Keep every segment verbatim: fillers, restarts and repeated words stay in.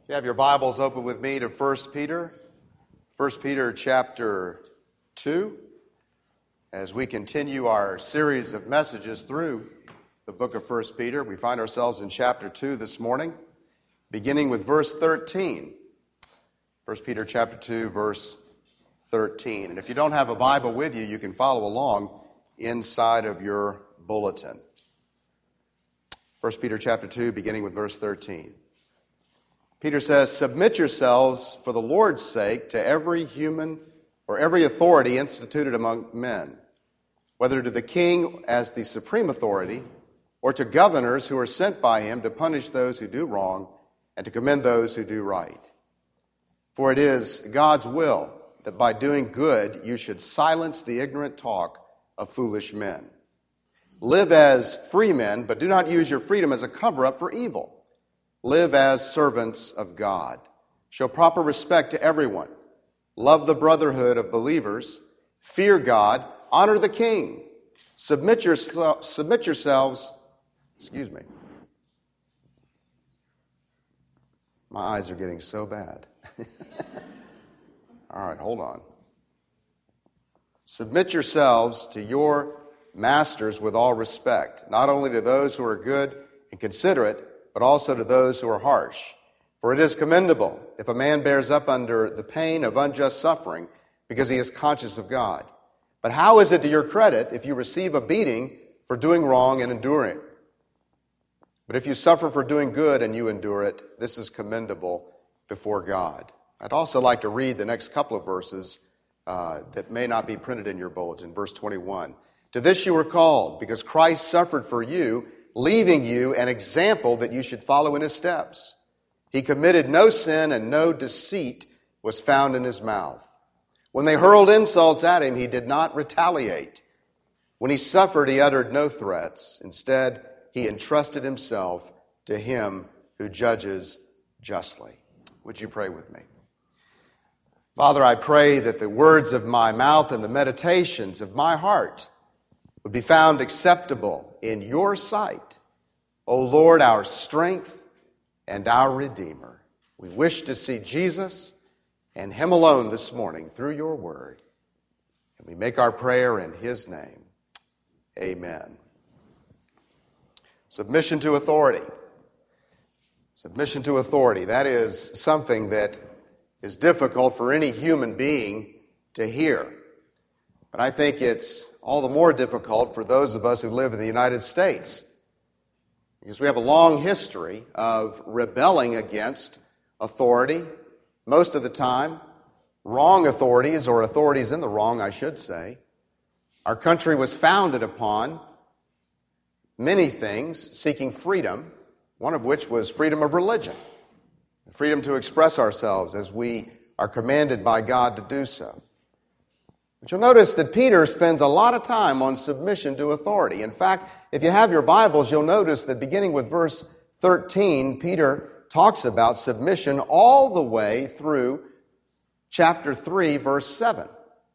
You have your Bibles open with me to First Peter, First Peter chapter two, as we continue our series of messages through the book of First Peter. We find ourselves in chapter two this morning, beginning with verse thirteen. First Peter chapter two, verse thirteen. And if you don't have a Bible with you, you can follow along inside of your bulletin. First Peter chapter two, beginning with verse thirteen. Peter says, "Submit yourselves for the Lord's sake to every human or every authority instituted among men, whether to the king as the supreme authority or to governors who are sent by him to punish those who do wrong and to commend those who do right. For it is God's will that by doing good you should silence the ignorant talk of foolish men. Live as free men, but do not use your freedom as a cover-up for evil. Live as servants of God. Show proper respect to everyone. Love the brotherhood of believers. Fear God. Honor the king. Submit, your, submit yourselves. Excuse me. My eyes are getting so bad. All right, hold on. Submit yourselves to your masters with all respect, not only to those who are good and considerate, but also to those who are harsh. For it is commendable if a man bears up under the pain of unjust suffering because he is conscious of God. But how is it to your credit if you receive a beating for doing wrong and enduring it? But if you suffer for doing good and you endure it, this is commendable before God." I'd also like to read the next couple of verses uh, that may not be printed in your bulletin. Verse twenty-one. "To this you were called, because Christ suffered for you, leaving you an example that you should follow in his steps. He committed no sin, and no deceit was found in his mouth. When they hurled insults at him, he did not retaliate. When he suffered, he uttered no threats. Instead, he entrusted himself to him who judges justly." Would you pray with me? Father, I pray that the words of my mouth and the meditations of my heart would be found acceptable in your sight, O Lord, our strength and our Redeemer. We wish to see Jesus and him alone this morning through your word. And we make our prayer in his name. Amen. Submission to authority. Submission to authority. That is something that is difficult for any human being to hear. But I think it's all the more difficult for those of us who live in the United States, because we have a long history of rebelling against authority, most of the time wrong authorities, or authorities in the wrong, I should say. Our country was founded upon many things seeking freedom, one of which was freedom of religion, freedom to express ourselves as we are commanded by God to do so. But you'll notice that Peter spends a lot of time on submission to authority. In fact, if you have your Bibles, you'll notice that beginning with verse thirteen, Peter talks about submission all the way through chapter three, verse seven.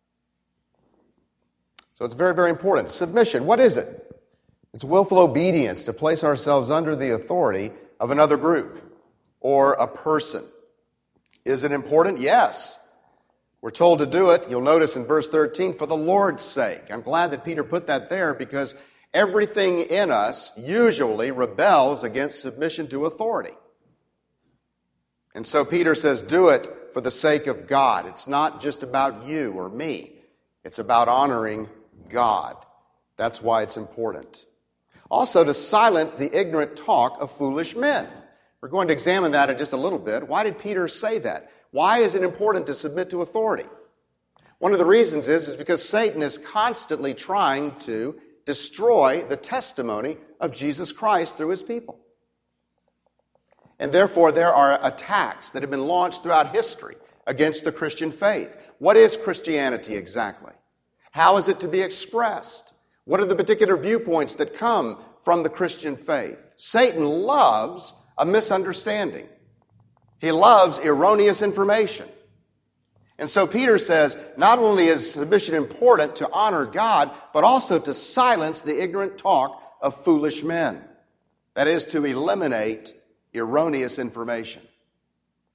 So it's very, very important. Submission, what is it? It's willful obedience to place ourselves under the authority of another group or a person. Is it important? Yes. We're told to do it, you'll notice in verse thirteen, for the Lord's sake. I'm glad that Peter put that there, because everything in us usually rebels against submission to authority. And so Peter says, do it for the sake of God. It's not just about you or me. It's about honoring God. That's why it's important. Also, to silence the ignorant talk of foolish men. We're going to examine that in just a little bit. Why did Peter say that? Why is it important to submit to authority? One of the reasons is, is because Satan is constantly trying to destroy the testimony of Jesus Christ through his people. And therefore, there are attacks that have been launched throughout history against the Christian faith. What is Christianity exactly? How is it to be expressed? What are the particular viewpoints that come from the Christian faith? Satan loves a misunderstanding. He loves erroneous information. And so Peter says, not only is submission important to honor God, but also to silence the ignorant talk of foolish men. That is, to eliminate erroneous information.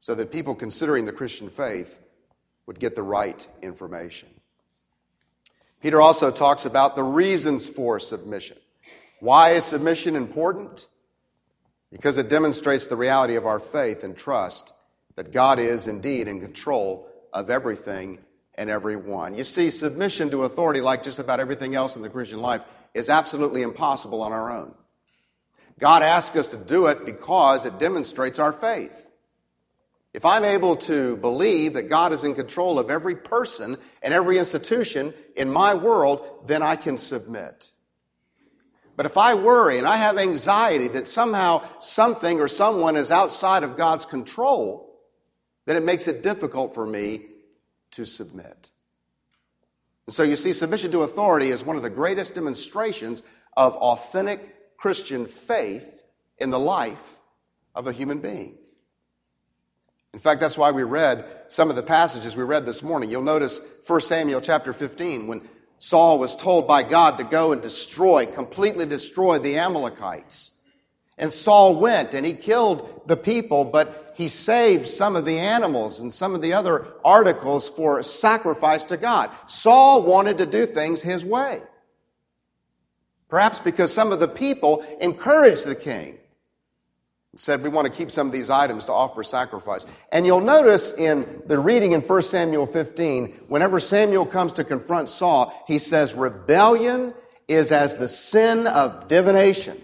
so that people considering the Christian faith would get the right information. Peter also talks about the reasons for submission. Why is submission important? Because it demonstrates the reality of our faith and trust that God is indeed in control of everything and everyone. You see, submission to authority, like just about everything else in the Christian life, is absolutely impossible on our own. God asks us to do it because it demonstrates our faith. If I'm able to believe that God is in control of every person and every institution in my world, then I can submit. But if I worry and I have anxiety that somehow something or someone is outside of God's control, then it makes it difficult for me to submit. And so you see, submission to authority is one of the greatest demonstrations of authentic Christian faith in the life of a human being. In fact, that's why we read some of the passages we read this morning. You'll notice First Samuel chapter fifteen, when Saul was told by God to go and destroy, completely destroy the Amalekites. And Saul went and he killed the people, but he saved some of the animals and some of the other articles for sacrifice to God. Saul wanted to do things his way. Perhaps because some of the people encouraged the king. Said, we want to keep some of these items to offer sacrifice. And you'll notice in the reading in First Samuel fifteen, whenever Samuel comes to confront Saul, he says, rebellion is as the sin of divination.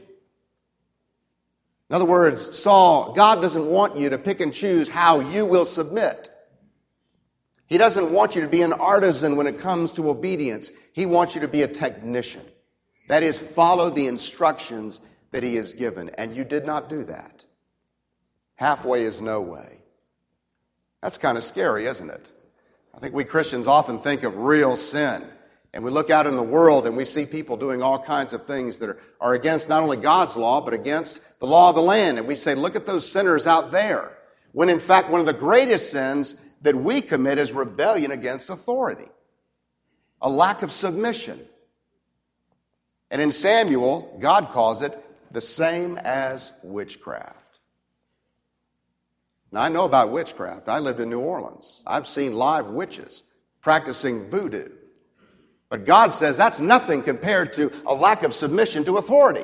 In other words, Saul, God doesn't want you to pick and choose how you will submit. He doesn't want you to be an artisan when it comes to obedience. He wants you to be a technician. That is, follow the instructions that he has given. And you did not do that. Halfway is no way. That's kind of scary, isn't it? I think we Christians often think of real sin. And we look out in the world and we see people doing all kinds of things that are, are against not only God's law, but against the law of the land. And we say, look at those sinners out there. When in fact, one of the greatest sins that we commit is rebellion against authority. A lack of submission. And in Samuel, God calls it the same as witchcraft. Now, I know about witchcraft. I lived in New Orleans. I've seen live witches practicing voodoo. But God says that's nothing compared to a lack of submission to authority.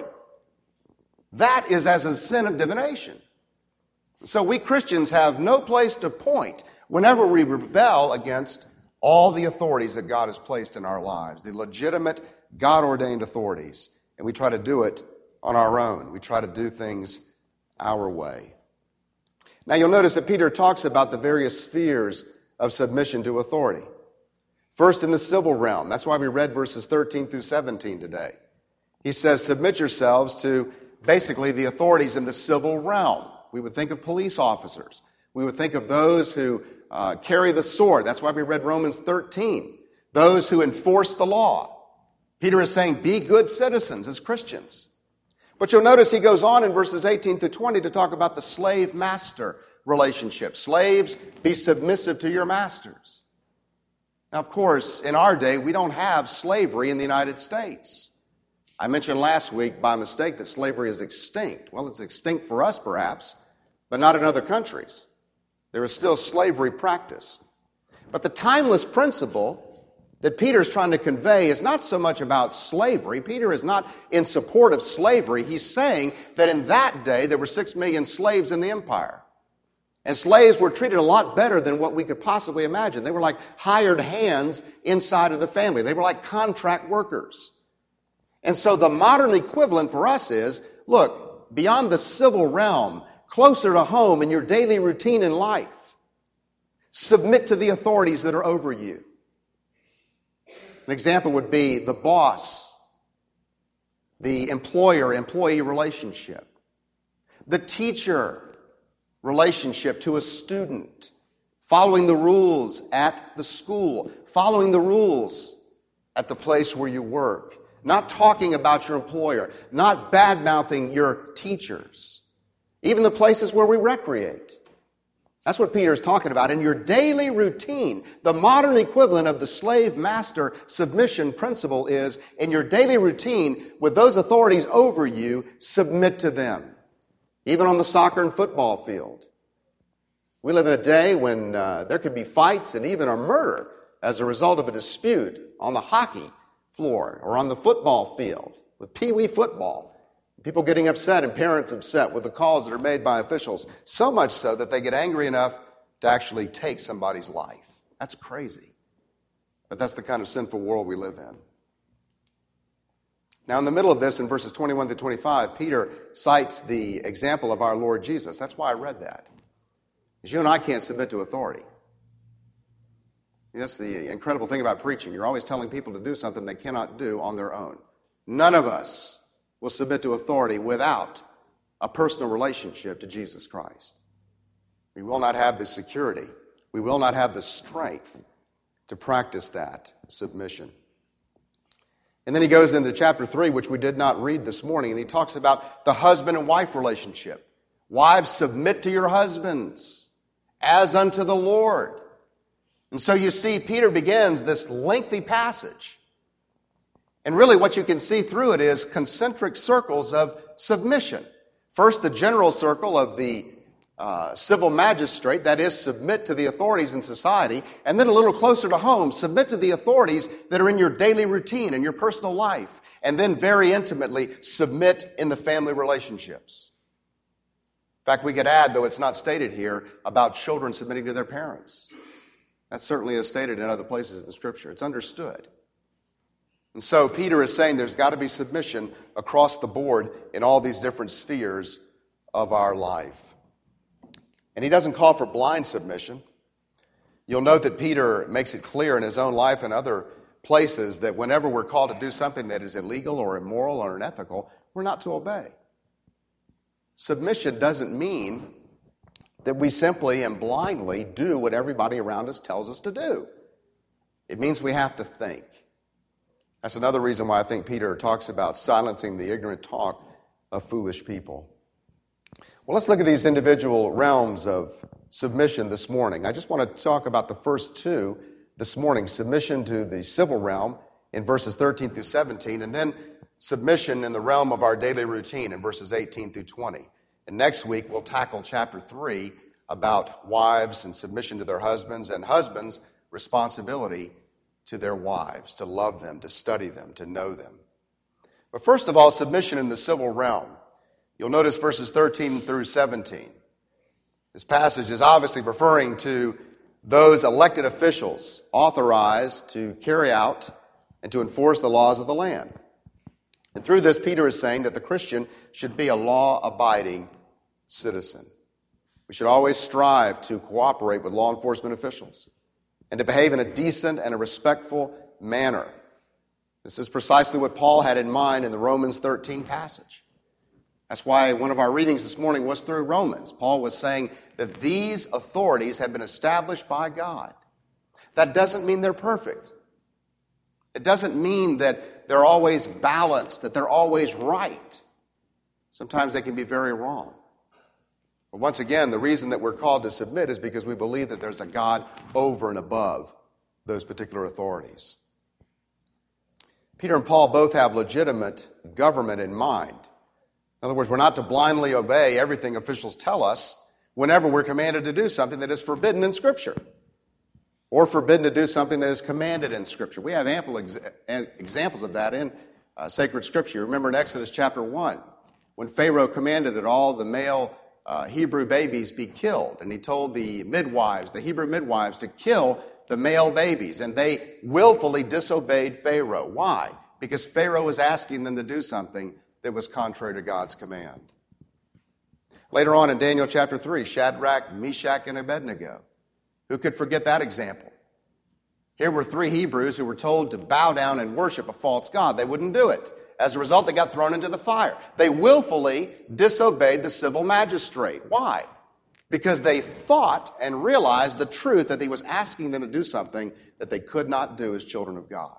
That is as a sin of divination. So we Christians have no place to point whenever we rebel against all the authorities that God has placed in our lives, the legitimate, God-ordained authorities. And we try to do it on our own. We try to do things our way. Now you'll notice that Peter talks about the various spheres of submission to authority. First, in the civil realm. That's why we read verses thirteen through seventeen today. He says, submit yourselves to basically the authorities in the civil realm. We would think of police officers. We would think of those who uh, carry the sword. That's why we read Romans thirteen. Those who enforce the law. Peter is saying, be good citizens as Christians. But you'll notice he goes on in verses eighteen through twenty to talk about the slave-master relationship. Slaves, be submissive to your masters. Now, of course, in our day, we don't have slavery in the United States. I mentioned last week by mistake that slavery is extinct. Well, it's extinct for us, perhaps, but not in other countries. There is still slavery practice. But the timeless principle that Peter's trying to convey is not so much about slavery. Peter is not in support of slavery. He's saying that in that day there were six million slaves in the empire. And slaves were treated a lot better than what we could possibly imagine. They were like hired hands inside of the family. They were like contract workers. And so the modern equivalent for us is, look, beyond the civil realm, closer to home in your daily routine in life, submit to the authorities that are over you. An example would be the boss, the employer-employee relationship, the teacher relationship to a student, following the rules at the school, following the rules at the place where you work, not talking about your employer, not bad-mouthing your teachers, even the places where we recreate. That's what Peter's talking about. In your daily routine, the modern equivalent of the slave-master submission principle is, in your daily routine, with those authorities over you, submit to them. Even on the soccer and football field. We live in a day when uh, there could be fights and even a murder as a result of a dispute on the hockey floor or on the football field with pee-wee football. People getting upset and parents upset with the calls that are made by officials, so much so that they get angry enough to actually take somebody's life. That's crazy. But that's the kind of sinful world we live in. Now, in the middle of this, in verses twenty-one to twenty-five, Peter cites the example of our Lord Jesus. That's why I read that. Because you and I can't submit to authority. That's the incredible thing about preaching. You're always telling people to do something they cannot do on their own. None of us will submit to authority without a personal relationship to Jesus Christ. We will not have the security. We will not have the strength to practice that submission. And then he goes into chapter three, which we did not read this morning, and he talks about the husband and wife relationship. Wives, submit to your husbands as unto the Lord. And so you see, Peter begins this lengthy passage. And really what you can see through it is concentric circles of submission. First, the general circle of the uh, civil magistrate, that is, submit to the authorities in society. And then a little closer to home, submit to the authorities that are in your daily routine and your personal life. And then very intimately, submit in the family relationships. In fact, we could add, though it's not stated here, about children submitting to their parents. That certainly is stated in other places in the Scripture. It's understood. And so Peter is saying there's got to be submission across the board in all these different spheres of our life. And he doesn't call for blind submission. You'll note that Peter makes it clear in his own life and other places that whenever we're called to do something that is illegal or immoral or unethical, we're not to obey. Submission doesn't mean that we simply and blindly do what everybody around us tells us to do. It means we have to think. That's another reason why I think Peter talks about silencing the ignorant talk of foolish people. Well, let's look at these individual realms of submission this morning. I just want to talk about the first two this morning, submission to the civil realm in verses thirteen through seventeen, and then submission in the realm of our daily routine in verses eighteen through twenty. And next week we'll tackle chapter three about wives and submission to their husbands, and husbands' responsibility to their wives, to love them, to study them, to know them. But first of all, submission in the civil realm. You'll notice verses thirteen through seventeen. This passage is obviously referring to those elected officials authorized to carry out and to enforce the laws of the land. And through this, Peter is saying that the Christian should be a law-abiding citizen. We should always strive to cooperate with law enforcement officials and to behave in a decent and a respectful manner. This is precisely what Paul had in mind in the Romans thirteen passage. That's why one of our readings this morning was through Romans. Paul was saying that these authorities have been established by God. That doesn't mean they're perfect. It doesn't mean that they're always balanced, that they're always right. Sometimes they can be very wrong. But once again, the reason that we're called to submit is because we believe that there's a God over and above those particular authorities. Peter and Paul both have legitimate government in mind. In other words, we're not to blindly obey everything officials tell us whenever we're commanded to do something that is forbidden in Scripture, or forbidden to do something that is commanded in Scripture. We have ample ex- examples of that in uh, sacred Scripture. You remember in Exodus chapter one, when Pharaoh commanded that all the male uh, Hebrew babies be killed, and he told the midwives, the Hebrew midwives, to kill the male babies, and they willfully disobeyed Pharaoh. Why? Because Pharaoh was asking them to do something that was contrary to God's command. Later on in Daniel chapter three, Shadrach, Meshach, and Abednego. Who could forget that example? Here were three Hebrews who were told to bow down and worship a false god. They wouldn't do it. As a result, they got thrown into the fire. They willfully disobeyed the civil magistrate. Why? Because they thought and realized the truth that he was asking them to do something that they could not do as children of God.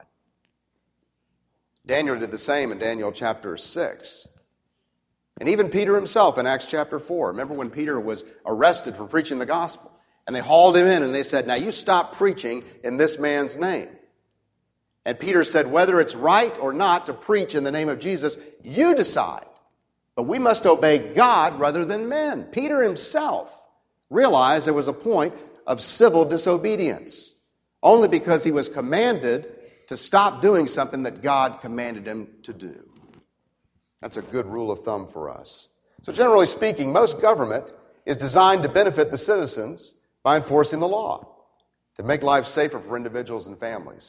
Daniel did the same in Daniel chapter six. And even Peter himself in Acts chapter four. Remember when Peter was arrested for preaching the gospel? And they hauled him in and they said, now you stop preaching in this man's name. And Peter said, whether it's right or not to preach in the name of Jesus, you decide. But we must obey God rather than men. Peter himself realized there was a point of civil disobedience, only because he was commanded to stop doing something that God commanded him to do. That's a good rule of thumb for us. So generally speaking, most government is designed to benefit the citizens by enforcing the law, to make life safer for individuals and families.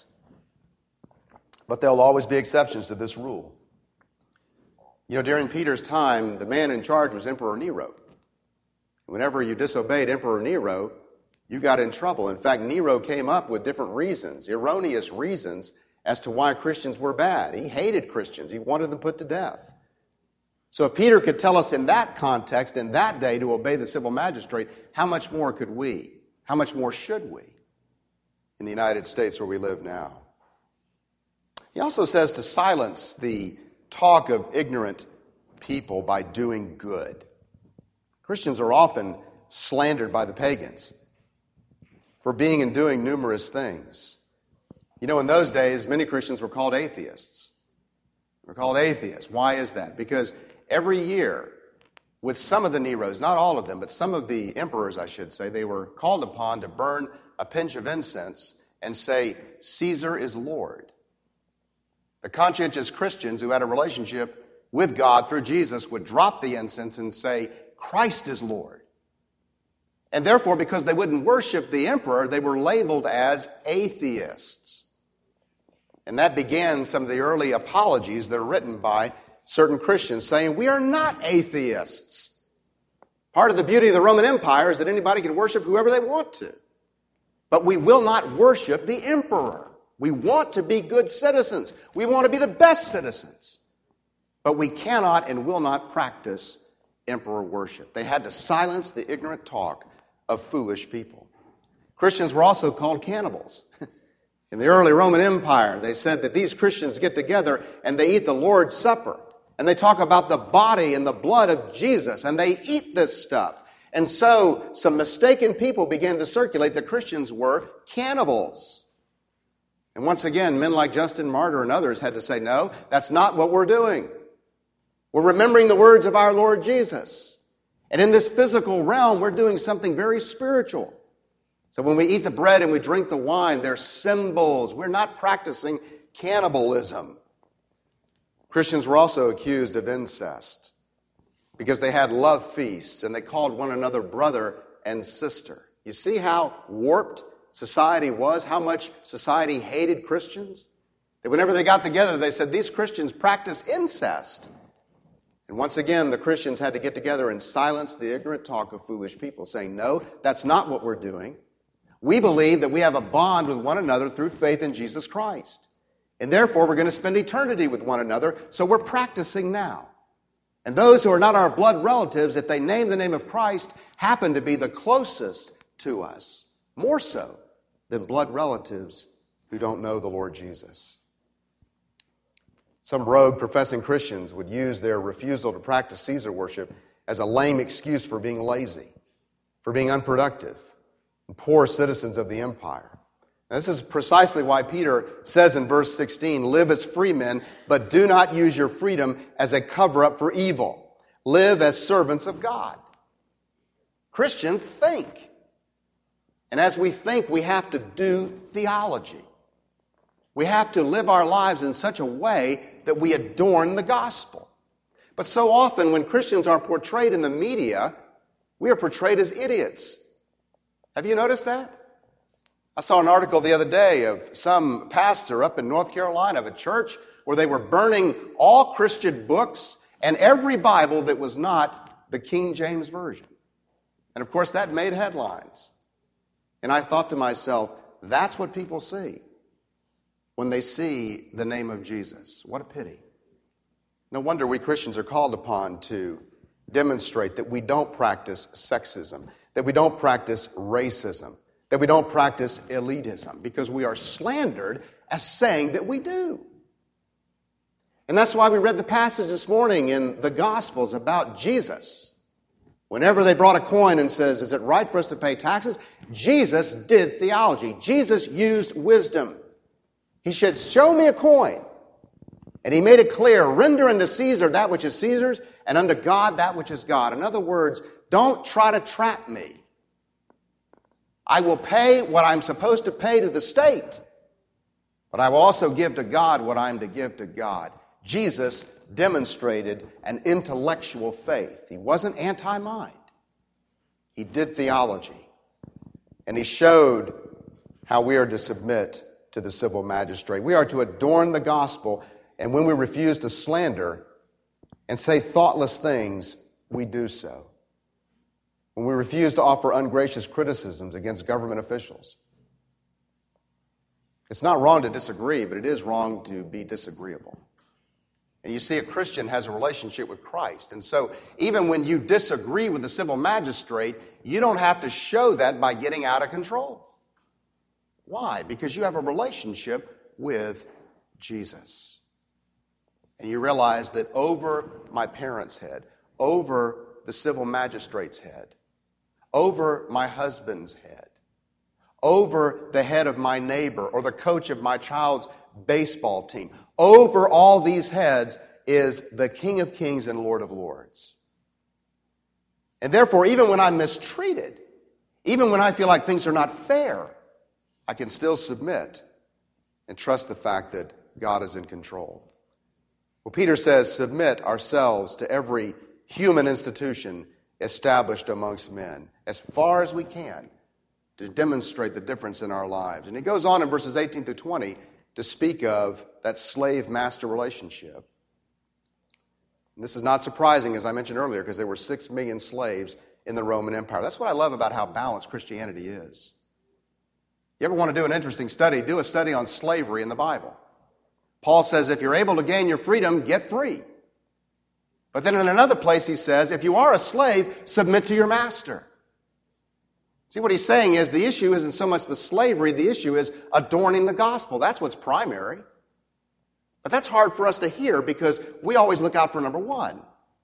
But there will always be exceptions to this rule. You know, during Peter's time, the man in charge was Emperor Nero. Whenever you disobeyed Emperor Nero, you got in trouble. In fact, Nero came up with different reasons, erroneous reasons, as to why Christians were bad. He hated Christians. He wanted them put to death. So if Peter could tell us in that context, in that day, to obey the civil magistrate, how much more could we? How much more should we in the United States where we live now? He also says to silence the talk of ignorant people by doing good. Christians are often slandered by the pagans for being and doing numerous things. You know, in those days, many Christians were called atheists. They were called atheists. Why is that? Because every year, with some of the Neros, not all of them, but some of the emperors, I should say, they were called upon to burn a pinch of incense and say, Caesar is Lord. The conscientious Christians who had a relationship with God through Jesus would drop the incense and say, Christ is Lord. And therefore, because they wouldn't worship the emperor, they were labeled as atheists. And that began some of the early apologies that are written by certain Christians saying, we are not atheists. Part of the beauty of the Roman Empire is that anybody can worship whoever they want to. But we will not worship the emperor. We want to be good citizens. We want to be the best citizens. But we cannot and will not practice emperor worship. They had to silence the ignorant talk of foolish people. Christians were also called cannibals. In the early Roman Empire, they said that these Christians get together and they eat the Lord's Supper. And they talk about the body and the blood of Jesus. And they eat this stuff. And so some mistaken people began to circulate that Christians were cannibals. And once again, men like Justin Martyr and others had to say, no, that's not what we're doing. We're remembering the words of our Lord Jesus. And in this physical realm, we're doing something very spiritual. So when we eat the bread and we drink the wine, they're symbols. We're not practicing cannibalism. Christians were also accused of incest because they had love feasts and they called one another brother and sister. You see how warped society was, how much society hated Christians? That whenever they got together, they said, these Christians practice incest. And once again, the Christians had to get together and silence the ignorant talk of foolish people, saying, no, that's not what we're doing. We believe that we have a bond with one another through faith in Jesus Christ. And therefore, we're going to spend eternity with one another, so we're practicing now. And those who are not our blood relatives, if they name the name of Christ, happen to be the closest to us, more so than blood relatives who don't know the Lord Jesus. Some rogue professing Christians would use their refusal to practice Caesar worship as a lame excuse for being lazy, for being unproductive, and poor citizens of the empire. Now, this is precisely why Peter says in verse sixteen, live as free men, but do not use your freedom as a cover-up for evil. Live as servants of God. Christians think. And as we think, we have to do theology. We have to live our lives in such a way that we adorn the gospel. But so often when Christians are portrayed in the media, we are portrayed as idiots. Have you noticed that? I saw an article the other day of some pastor up in North Carolina of a church where they were burning all Christian books and every Bible that was not the King James Version. And of course that made headlines. And I thought to myself, that's what people see when they see the name of Jesus. What a pity. No wonder we Christians are called upon to demonstrate that we don't practice sexism, that we don't practice racism, that we don't practice elitism, because we are slandered as saying that we do. And that's why we read the passage this morning in the Gospels about Jesus. Whenever they brought a coin and says, is it right for us to pay taxes? Jesus did theology. Jesus used wisdom. He said, show me a coin. And he made it clear, render unto Caesar that which is Caesar's, and unto God that which is God. In other words, don't try to trap me. I will pay what I'm supposed to pay to the state, but I will also give to God what I'm to give to God. Jesus demonstrated an intellectual faith. He wasn't anti-mind. He did theology. And he showed how we are to submit to the civil magistrate. We are to adorn the gospel, and when we refuse to slander and say thoughtless things, we do so. When we refuse to offer ungracious criticisms against government officials. It's not wrong to disagree, but it is wrong to be disagreeable. And you see, a Christian has a relationship with Christ. And so even when you disagree with the civil magistrate, you don't have to show that by getting out of control. Why? Because you have a relationship with Jesus. And you realize that over my parents' head, over the civil magistrate's head, over my husband's head, over the head of my neighbor or the coach of my child's baseball team, over all these heads is the King of Kings and Lord of Lords. And therefore, even when I'm mistreated, even when I feel like things are not fair, I can still submit and trust the fact that God is in control. Well, Peter says, submit ourselves to every human institution established amongst men, as far as we can, to demonstrate the difference in our lives. And he goes on in verses eighteen through twenty to speak of that slave-master relationship. And this is not surprising, as I mentioned earlier, because there were six million slaves in the Roman Empire. That's what I love about how balanced Christianity is. You ever want to do an interesting study, do a study on slavery in the Bible. Paul says if you're able to gain your freedom, get free. But then in another place he says, if you are a slave, submit to your master. See, what he's saying is the issue isn't so much the slavery, the issue is adorning the gospel. That's what's primary. But that's hard for us to hear because we always look out for number one.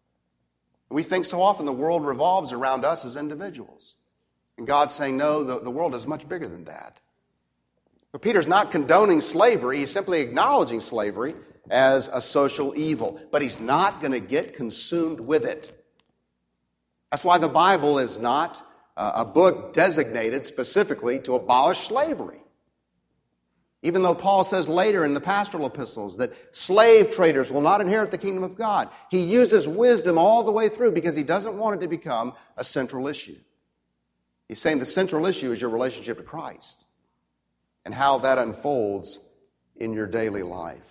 We think so often the world revolves around us as individuals. And God's saying, no, the, the world is much bigger than that. But Peter's not condoning slavery. He's simply acknowledging slavery as a social evil. But he's not going to get consumed with it. That's why the Bible is not uh, a book designated specifically to abolish slavery. Even though Paul says later in the pastoral epistles that slave traders will not inherit the kingdom of God, he uses wisdom all the way through because he doesn't want it to become a central issue. He's saying the central issue is your relationship to Christ and how that unfolds in your daily life.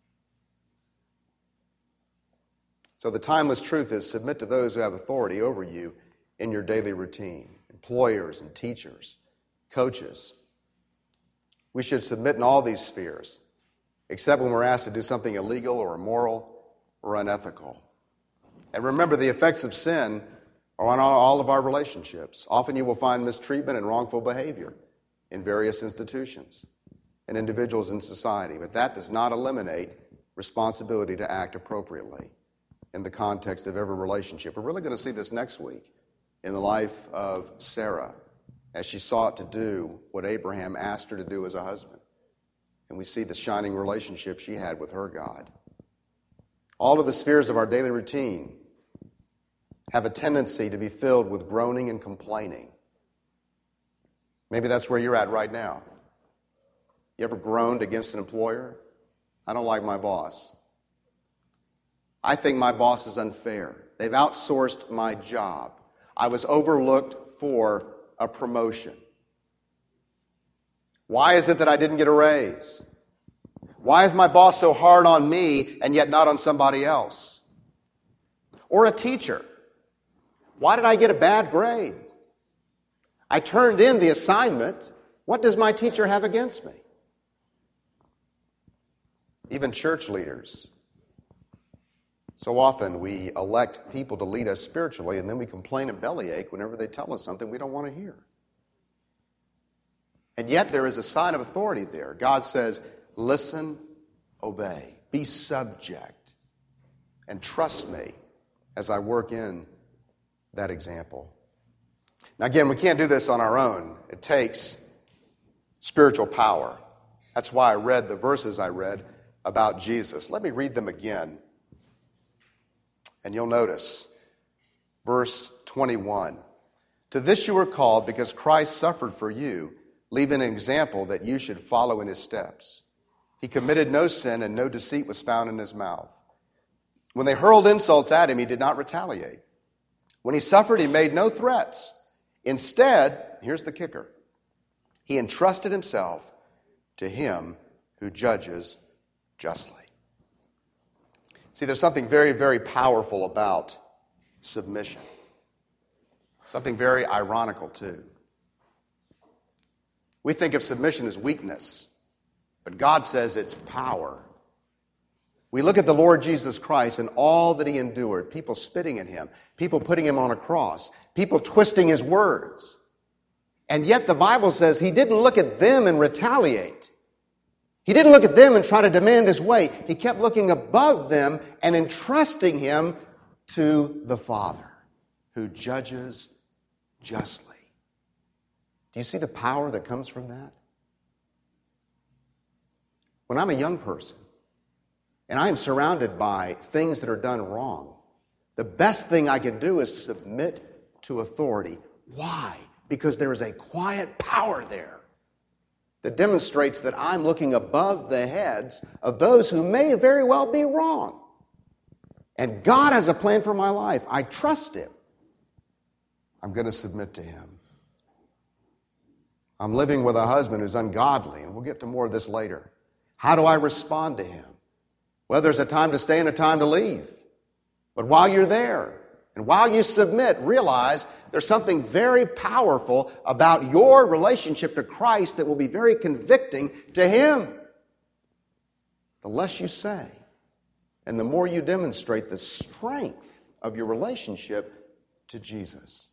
So the timeless truth is submit to those who have authority over you in your daily routine. Employers and teachers, coaches. We should submit in all these spheres, except when we're asked to do something illegal or immoral or unethical. And remember, the effects of sin are on all of our relationships. Often you will find mistreatment and wrongful behavior in various institutions and individuals in society. But that does not eliminate responsibility to act appropriately in the context of every relationship. We're really going to see this next week in the life of Sarah as she sought to do what Abraham asked her to do as a husband. And we see the shining relationship she had with her God. All of the spheres of our daily routine have a tendency to be filled with groaning and complaining. Maybe that's where you're at right now. You ever groaned against an employer? I don't like my boss. I think my boss is unfair. They've outsourced my job. I was overlooked for a promotion. Why is it that I didn't get a raise? Why is my boss so hard on me and yet not on somebody else? Or a teacher. Why did I get a bad grade? I turned in the assignment. What does my teacher have against me? Even church leaders. So often we elect people to lead us spiritually and then we complain and bellyache whenever they tell us something we don't want to hear. And yet there is a sign of authority there. God says, listen, obey, be subject, and trust me as I work in that example. Now again, we can't do this on our own. It takes spiritual power. That's why I read the verses I read about Jesus. Let me read them again. And you'll notice, verse twenty-one, To this you were called, because Christ suffered for you, leaving an example that you should follow in his steps. He committed no sin, and no deceit was found in his mouth. When they hurled insults at him, he did not retaliate. When he suffered, he made no threats. Instead, here's the kicker, he entrusted himself to him who judges justly. See, there's something very, very powerful about submission. Something very ironical, too. We think of submission as weakness, but God says it's power. We look at the Lord Jesus Christ and all that he endured, people spitting at him, people putting him on a cross, people twisting his words. And yet the Bible says he didn't look at them and retaliate. He didn't look at them and try to demand his way. He kept looking above them and entrusting him to the Father, who judges justly. Do you see the power that comes from that? When I'm a young person and I am surrounded by things that are done wrong, the best thing I can do is submit to authority. Why? Because there is a quiet power there that demonstrates that I'm looking above the heads of those who may very well be wrong. And God has a plan for my life. I trust him. I'm going to submit to him. I'm living with a husband who's ungodly, and we'll get to more of this later. How do I respond to him? Well, there's a time to stay and a time to leave. But while you're there, and while you submit, realize there's something very powerful about your relationship to Christ that will be very convicting to him. The less you say, and the more you demonstrate the strength of your relationship to Jesus.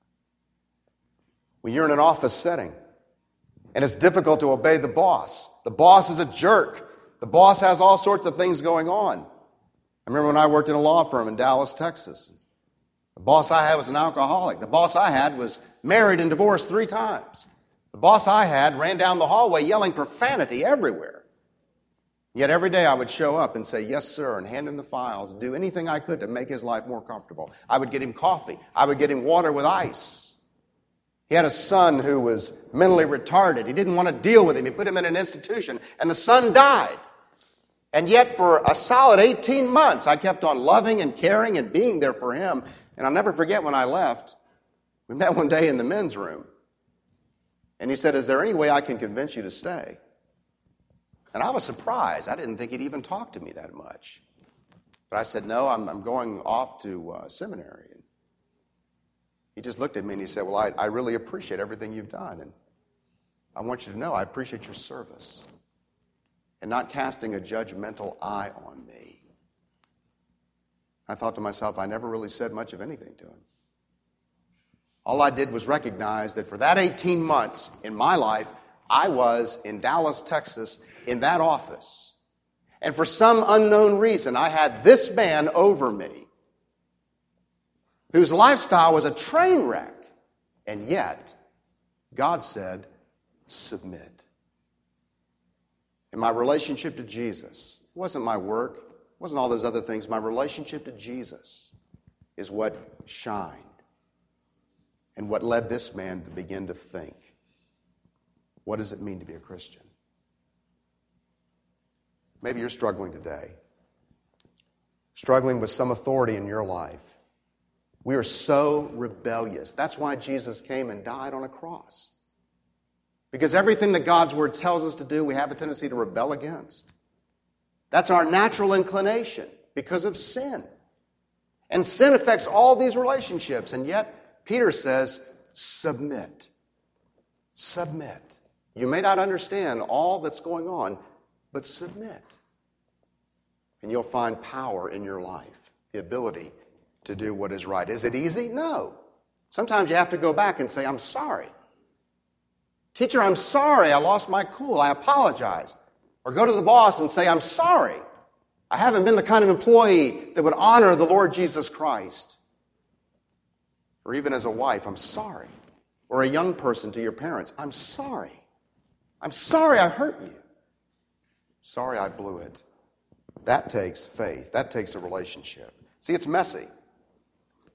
When you're in an office setting, and it's difficult to obey the boss. The boss is a jerk. The boss has all sorts of things going on. I remember when I worked in a law firm in Dallas, Texas. The boss I had was an alcoholic. The boss I had was married and divorced three times. The boss I had ran down the hallway yelling profanity everywhere. Yet every day I would show up and say, yes, sir, and hand him the files, do anything I could to make his life more comfortable. I would get him coffee. I would get him water with ice. He had a son who was mentally retarded. He didn't want to deal with him. He put him in an institution, and the son died. And yet for a solid eighteen months, I kept on loving and caring and being there for him. And I'll never forget when I left, we met one day in the men's room. And he said, is there any way I can convince you to stay? And I was surprised. I didn't think he'd even talk to me that much. But I said, no, I'm, I'm going off to uh, seminary. He just looked at me and he said, well, I, I really appreciate everything you've done. And I want you to know I appreciate your service and not casting a judgmental eye on me. I thought to myself, I never really said much of anything to him. All I did was recognize that for that eighteen months in my life, I was in Dallas, Texas, in that office. And for some unknown reason, I had this man over me whose lifestyle was a train wreck. And yet, God said, submit. In my relationship to Jesus, it wasn't my work, it wasn't all those other things. My relationship to Jesus is what shined and what led this man to begin to think, what does it mean to be a Christian? Maybe you're struggling today, struggling with some authority in your life. We are so rebellious. That's why Jesus came and died on a cross. Because everything that God's Word tells us to do, we have a tendency to rebel against. That's our natural inclination because of sin. And sin affects all these relationships. And yet, Peter says, submit. Submit. You may not understand all that's going on, but submit. And you'll find power in your life, the ability to do what is right. Is it easy? No. Sometimes you have to go back and say, I'm sorry. Teacher, I'm sorry. I lost my cool. I apologize. Or go to the boss and say, I'm sorry. I haven't been the kind of employee that would honor the Lord Jesus Christ. Or even as a wife, I'm sorry. Or a young person to your parents, I'm sorry. I'm sorry I hurt you. Sorry I blew it. That takes faith. That takes a relationship. See, it's messy.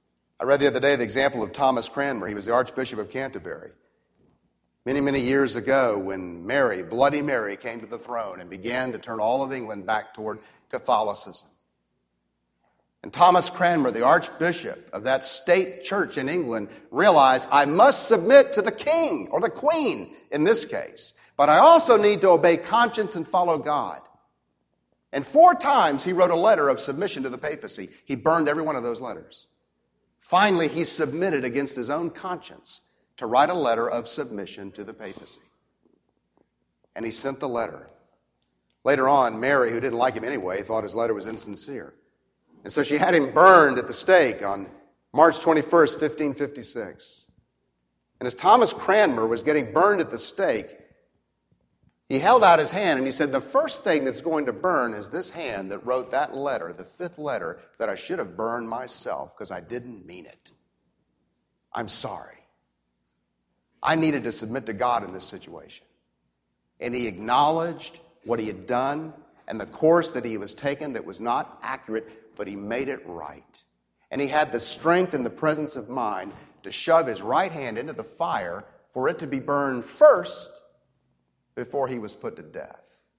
I read the other day the example of Thomas Cranmer. He was the Archbishop of Canterbury. Many, many years ago, when Mary, Bloody Mary, came to the throne and began to turn all of England back toward Catholicism. And Thomas Cranmer, the Archbishop of that state church in England, realized, I must submit to the king, or the queen in this case, but I also need to obey conscience and follow God. And four times he wrote a letter of submission to the papacy. He burned every one of those letters. Finally, he submitted against his own conscience to write a letter of submission to the papacy. And he sent the letter. Later on, Mary, who didn't like him anyway, thought his letter was insincere. And so she had him burned at the stake on March twenty-first, fifteen fifty-six. And as Thomas Cranmer was getting burned at the stake, he held out his hand and he said, the first thing that's going to burn is this hand that wrote that letter, the fifth letter, that I should have burned myself because I didn't mean it. I'm sorry. I needed to submit to God in this situation. And he acknowledged what he had done and the course that he was taking that was not accurate, but he made it right. And he had the strength and the presence of mind to shove his right hand into the fire for it to be burned first before he was put to death.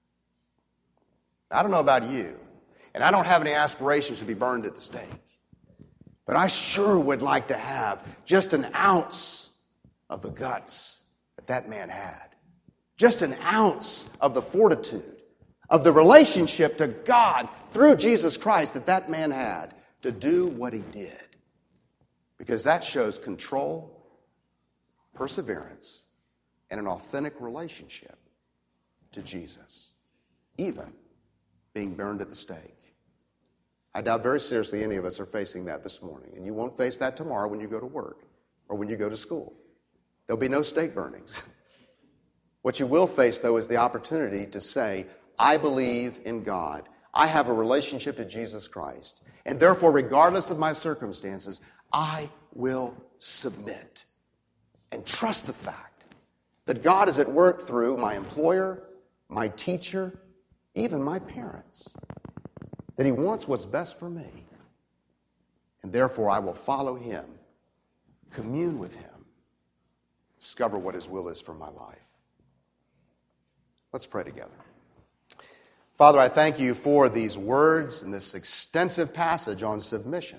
I don't know about you, and I don't have any aspirations to be burned at the stake, but I sure would like to have just an ounce of the guts that that man had. Just an ounce of the fortitude, of the relationship to God through Jesus Christ that that man had to do what he did. Because that shows control, perseverance, and an authentic relationship to Jesus, even being burned at the stake. I doubt very seriously any of us are facing that this morning, and you won't face that tomorrow when you go to work or when you go to school. There'll be no stake burnings. What you will face, though, is the opportunity to say, I believe in God. I have a relationship to Jesus Christ, and therefore, regardless of my circumstances, I will submit and trust the fact that God is at work through my employer, my teacher, even my parents, that he wants what's best for me. And therefore, I will follow him, commune with him, discover what his will is for my life. Let's pray together. Father, I thank you for these words and this extensive passage on submission.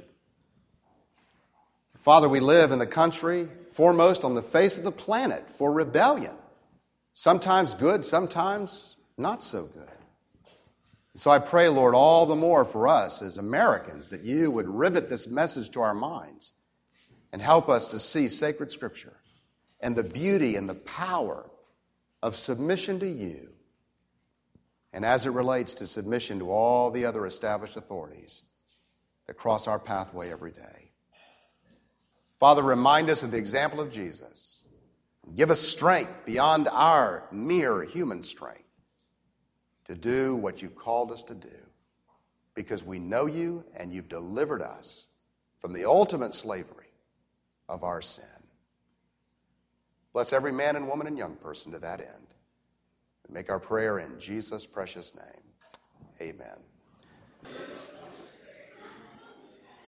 Father, we live in the country foremost on the face of the planet for rebellion. Sometimes good, sometimes not so good. So I pray, Lord, all the more for us as Americans that you would rivet this message to our minds and help us to see sacred Scripture and the beauty and the power of submission to you, and as it relates to submission to all the other established authorities that cross our pathway every day. Father, remind us of the example of Jesus. Give us strength beyond our mere human strength to do what you've called us to do, because we know you and you've delivered us from the ultimate slavery of our sin. Bless every man and woman and young person to that end. We make our prayer in Jesus' precious name. Amen.